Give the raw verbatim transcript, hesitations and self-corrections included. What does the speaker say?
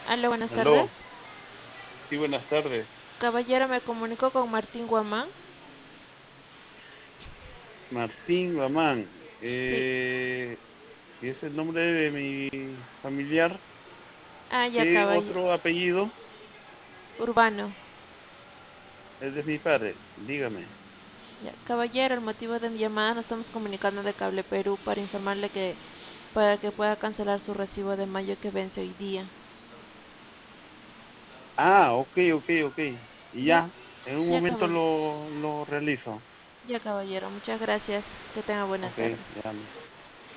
Aló, buenas Aló, tardes. sí, buenas tardes. Caballero, me comunico con Martín Guamán. Martín Guamán. Sí. Eh, ¿y es el nombre de mi familiar? Ah, ya, ¿Qué caballero. otro apellido? Urbano. Es de mi padre. Dígame. Ya, caballero, el motivo de mi llamada, nos estamos comunicando de Cable Perú para informarle que para que pueda cancelar su recibo de mayo que vence hoy día. Ah, ok, ok, ok. Y Ya, ya, en un ya, momento caballero. lo, lo realizo. Ya, caballero. Muchas gracias. Que tenga buena Ok, tarde. ya.